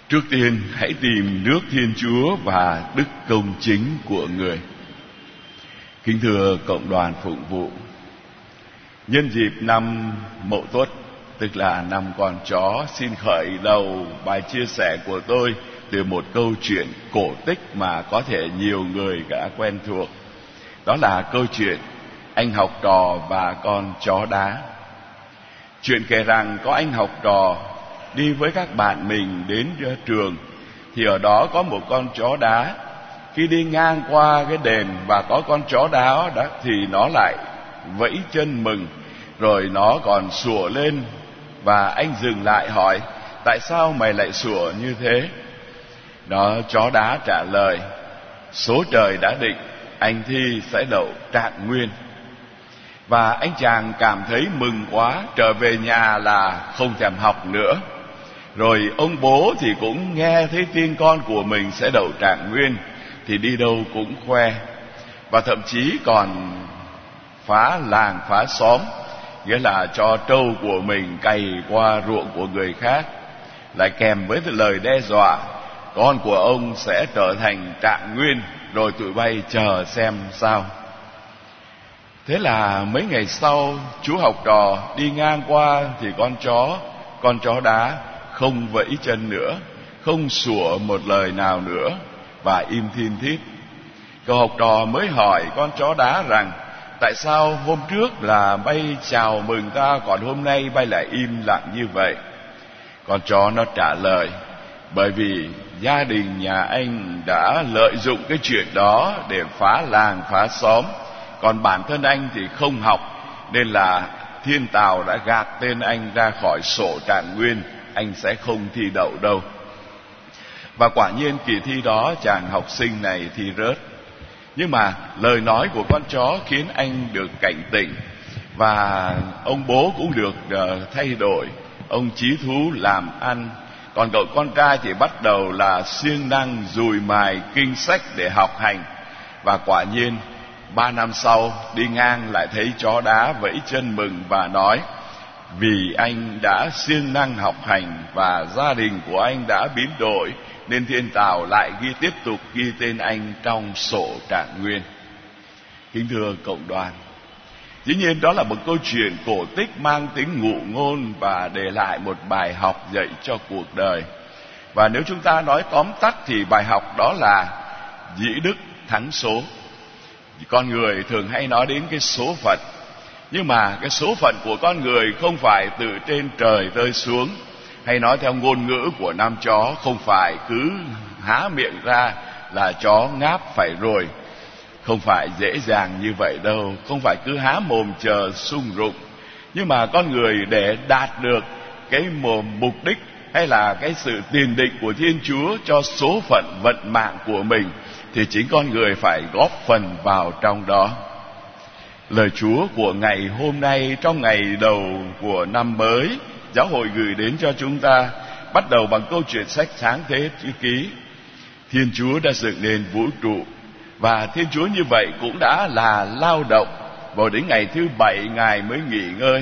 Trước tiên hãy tìm nước Thiên Chúa và đức công chính của Người. Kính thưa cộng đoàn phụng vụ, nhân dịp năm Mậu Tuất, tức là năm con chó, xin khởi đầu bài chia sẻ của tôi từ một câu chuyện cổ tích mà có thể nhiều người đã quen thuộc. Đó là câu chuyện anh học trò và con chó đá. Chuyện kể rằng có anh học trò đi với các bạn mình đến trường, thì ở đó có một con chó đá. Khi đi ngang qua cái đền và có con chó đá đó, thì nó lại vẫy chân mừng, rồi nó còn sủa lên. Và anh dừng lại hỏi: tại sao mày lại sủa như thế? Đó, chó đá trả lời: số trời đã định, anh thi sẽ đậu Trạng Nguyên. Và anh chàng cảm thấy mừng quá, trở về nhà là không thèm học nữa. Rồi ông bố thì cũng nghe thấy tin con của mình sẽ đậu Trạng Nguyên, thì đi đâu cũng khoe. Và thậm chí còn phá làng phá xóm, nghĩa là cho trâu của mình cày qua ruộng của người khác, lại kèm với lời đe dọa: con của ông sẽ trở thành Trạng Nguyên, rồi tụi bay chờ xem sao. Thế là mấy ngày sau, chú học trò đi ngang qua thì con chó đá không vẫy chân nữa, không sủa một lời nào nữa, và im thin thít. Cậu học trò mới hỏi con chó đá rằng: tại sao hôm trước là bay chào mừng ta, còn hôm nay bay lại im lặng như vậy? Con chó nó trả lời: bởi vì gia đình nhà anh đã lợi dụng cái chuyện đó để phá làng phá xóm, còn bản thân anh thì không học, nên là thiên tào đã gạt tên anh ra khỏi sổ Trạng Nguyên, anh sẽ không thi đậu đâu. Và quả nhiên kỳ thi đó chàng học sinh này thi rớt. Nhưng mà lời nói của con chó khiến anh được cảnh tỉnh, và ông bố cũng được thay đổi. Ông chí thú làm ăn, còn cậu con trai thì bắt đầu là siêng năng dùi mài kinh sách để học hành. Và quả nhiên 3 năm sau, đi ngang lại thấy chó đá vẫy chân mừng và nói: vì anh đã siêng năng học hành và gia đình của anh đã biến đổi, nên thiên tào lại tiếp tục ghi tên anh trong sổ Trạng Nguyên. Kính thưa cộng đoàn, dĩ nhiên đó là một câu chuyện cổ tích mang tính ngụ ngôn và để lại một bài học dạy cho cuộc đời. Và nếu chúng ta nói tóm tắt thì bài học đó là dĩ đức thắng số. Con người thường hay nói đến cái số phận, nhưng mà cái số phận của con người không phải từ trên trời rơi xuống, hay nói theo ngôn ngữ của Nam chó, không phải cứ há miệng ra là chó ngáp phải rồi. Không phải dễ dàng như vậy đâu, không phải cứ há mồm chờ sung rụng. Nhưng mà con người để đạt được cái mục đích hay là cái sự tiền định của Thiên Chúa cho số phận vận mạng của mình, thì chính con người phải góp phần vào trong đó. Lời Chúa của ngày hôm nay, trong ngày đầu của năm mới, giáo hội gửi đến cho chúng ta, bắt đầu bằng câu chuyện sách Sáng Thế Ký. Thiên Chúa đã dựng nên vũ trụ, và Thiên Chúa như vậy cũng đã là lao động, vào đến ngày thứ 7 Ngài mới nghỉ ngơi.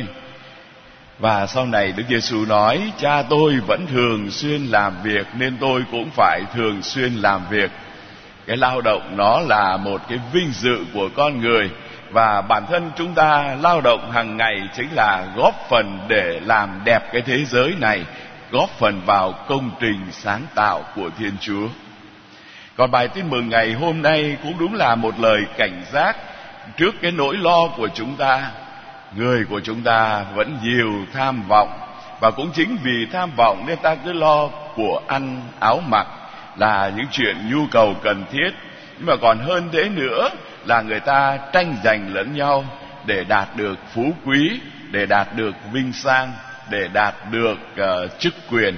Và sau này Đức Giêsu nói: cha tôi vẫn thường xuyên làm việc, nên tôi cũng phải thường xuyên làm việc. Cái lao động nó là một cái vinh dự của con người, và bản thân chúng ta lao động hàng ngày chính là góp phần để làm đẹp cái thế giới này, góp phần vào công trình sáng tạo của Thiên Chúa. Còn bài tin mừng ngày hôm nay cũng đúng là một lời cảnh giác trước cái nỗi lo của chúng ta. Người của chúng ta vẫn nhiều tham vọng, và cũng chính vì tham vọng nên ta cứ lo của ăn áo mặc là những chuyện nhu cầu cần thiết. Nhưng mà còn hơn thế nữa là người ta tranh giành lẫn nhau để đạt được phú quý, để đạt được vinh sang, để đạt được chức quyền.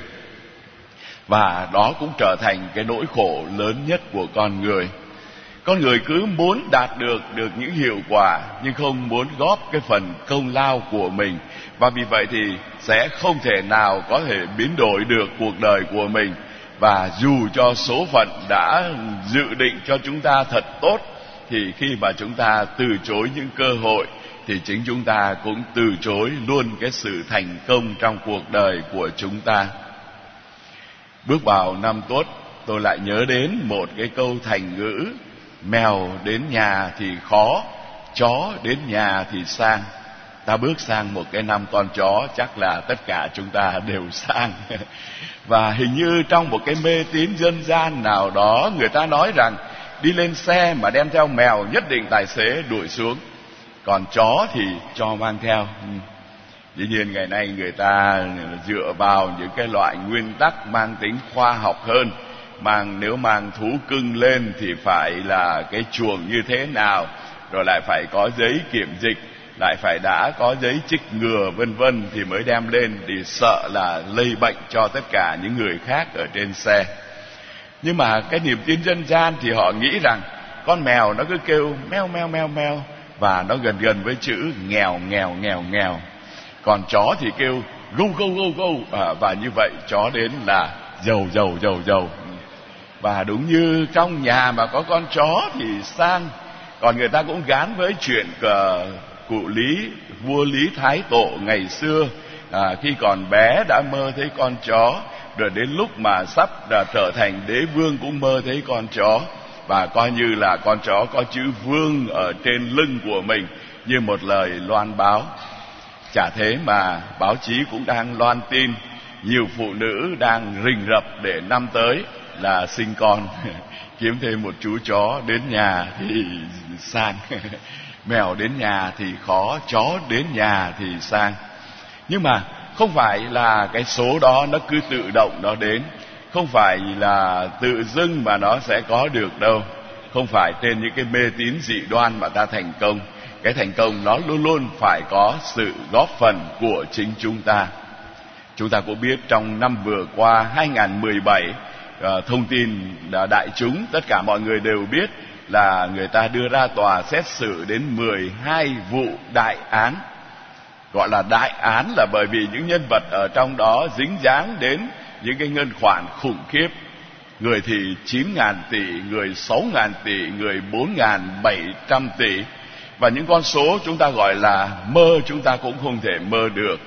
Và đó cũng trở thành cái nỗi khổ lớn nhất của con người. Con người cứ muốn đạt được những hiệu quả, nhưng không muốn góp cái phần công lao của mình. Và vì vậy thì sẽ không thể nào có thể biến đổi được cuộc đời của mình. Và dù cho số phận đã dự định cho chúng ta thật tốt, thì khi mà chúng ta từ chối những cơ hội, thì chính chúng ta cũng từ chối luôn cái sự thành công trong cuộc đời của chúng ta. Bước vào năm Tuất, tôi lại nhớ đến một cái câu thành ngữ: mèo đến nhà thì khó, chó đến nhà thì sang. Ta bước sang một cái năm con chó, chắc là tất cả chúng ta đều sang. Và hình như trong một cái mê tín dân gian nào đó, người ta nói rằng đi lên xe mà đem theo mèo nhất định tài xế đuổi xuống, còn chó thì cho mang theo. Dĩ nhiên ngày nay người ta dựa vào những cái loại nguyên tắc mang tính khoa học hơn. Nếu mang thú cưng lên thì phải là cái chuồng như thế nào, rồi lại phải có giấy kiểm dịch, lại phải đã có giấy chích ngừa vân vân thì mới đem lên, vì sợ là lây bệnh cho tất cả những người khác ở trên xe. Nhưng mà cái niềm tin dân gian thì họ nghĩ rằng con mèo nó cứ kêu meo meo meo meo, và nó gần gần với chữ nghèo nghèo nghèo nghèo. Còn chó thì kêu go go go go, và như vậy chó đến là giàu giàu giàu giàu. Và đúng như trong nhà mà có con chó thì sang. Còn người ta cũng gán với chuyện cụ Lý, vua Lý Thái Tổ ngày xưa, khi còn bé đã mơ thấy con chó, rồi đến lúc mà sắp trở thành đế vương cũng mơ thấy con chó, và coi như là con chó có chữ vương ở trên lưng của mình như một lời loan báo. Chả thế mà báo chí cũng đang loan tin nhiều phụ nữ đang rình rập để năm tới là sinh con, kiếm thêm một chú chó đến nhà thì sang. Mèo đến nhà thì khó, chó đến nhà thì sang. Nhưng mà không phải là cái số đó nó cứ tự động nó đến, không phải là tự dưng mà nó sẽ có được đâu. Không phải trên những cái mê tín dị đoan mà ta thành công. Cái thành công nó luôn luôn phải có sự góp phần của chính chúng ta. Chúng ta cũng biết trong năm vừa qua 2017, thông tin đại chúng, tất cả mọi người đều biết là người ta đưa ra tòa xét xử đến 12 vụ đại án. Gọi là đại án là bởi vì những nhân vật ở trong đó dính dáng đến những cái ngân khoản khủng khiếp. Người thì 9.000 tỷ, người 6.000 tỷ, người 4.700 tỷ. Và những con số chúng ta gọi là mơ, chúng ta cũng không thể mơ được.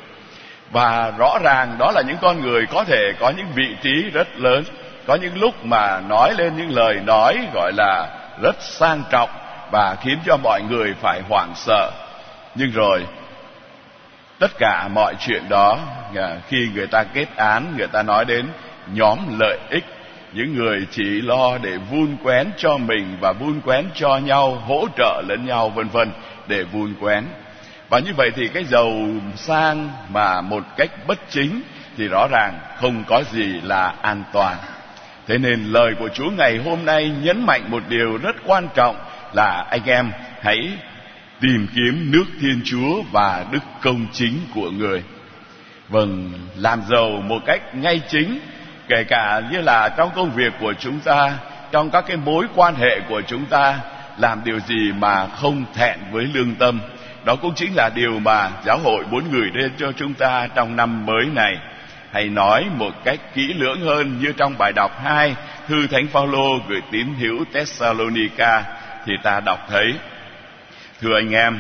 Và rõ ràng đó là những con người có thể có những vị trí rất lớn, có những lúc mà nói lên những lời nói gọi là rất sang trọng và khiến cho mọi người phải hoảng sợ. Nhưng rồi tất cả mọi chuyện đó, khi người ta kết án, người ta nói đến nhóm lợi ích, những người chỉ lo để vun quén cho mình và vun quén cho nhau, hỗ trợ lẫn nhau vân vân để vun quén. Và như vậy thì cái giàu sang mà một cách bất chính thì rõ ràng không có gì là an toàn. Thế nên lời của Chúa ngày hôm nay nhấn mạnh một điều rất quan trọng là anh em hãy tìm kiếm nước Thiên Chúa và đức công chính của người. Vâng, làm giàu một cách ngay chính, kể cả như là trong công việc của chúng ta, trong các cái mối quan hệ của chúng ta, làm điều gì mà không thẹn với lương tâm. Đó cũng chính là điều mà giáo hội muốn gửi đến cho chúng ta trong năm mới này. Hãy nói một cách kỹ lưỡng hơn như trong bài đọc 2 thư Thánh Phaolô gửi tín hữu Thessalonica thì ta đọc thấy: thưa anh em,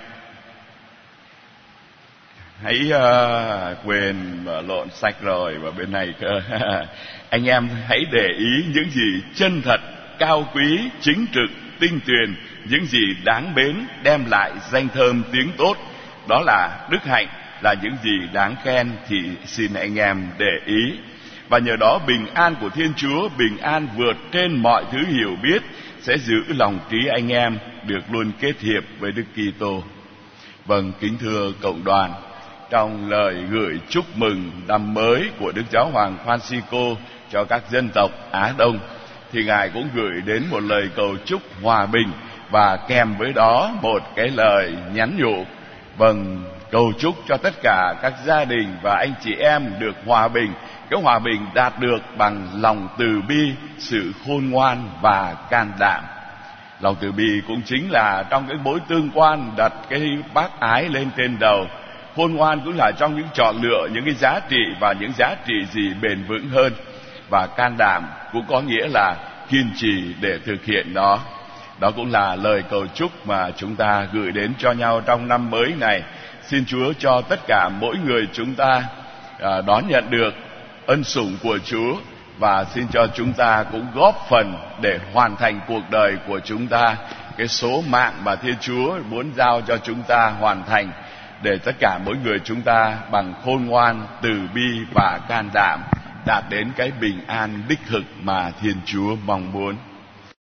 hãy quên lộn sách rồi và bên này cơ. Anh em hãy để ý những gì chân thật, cao quý, chính trực, tinh tuyền, những gì đáng mến, đem lại danh thơm tiếng tốt, đó là đức hạnh, là những gì đáng khen thì xin anh em để ý. Và nhờ đó bình an của Thiên Chúa, bình an vượt trên mọi thứ hiểu biết, sẽ giữ lòng trí anh em được luôn kết hiệp với Đức Kitô. Vâng, kính thưa cộng đoàn, trong lời gửi chúc mừng năm mới của Đức Giáo hoàng Francisco cho các dân tộc Á Đông thì Ngài cũng gửi đến một lời cầu chúc hòa bình và kèm với đó một cái lời nhắn nhủ. Vâng, cầu chúc cho tất cả các gia đình và anh chị em được hòa bình. Cái hòa bình đạt được bằng lòng từ bi, sự khôn ngoan và can đảm. Lòng từ bi cũng chính là trong cái mối tương quan đặt cái bác ái lên trên đầu. Khôn ngoan cũng là trong những chọn lựa những cái giá trị và những giá trị gì bền vững hơn. Và can đảm cũng có nghĩa là kiên trì để thực hiện nó. Đó cũng là lời cầu chúc mà chúng ta gửi đến cho nhau trong năm mới này. Xin Chúa cho tất cả mỗi người chúng ta đón nhận được ân sủng của Chúa và xin cho chúng ta cũng góp phần để hoàn thành cuộc đời của chúng ta, cái số mạng mà Thiên Chúa muốn giao cho chúng ta hoàn thành, để tất cả mỗi người chúng ta bằng khôn ngoan, từ bi và can đảm đạt đến cái bình an đích thực mà Thiên Chúa mong muốn.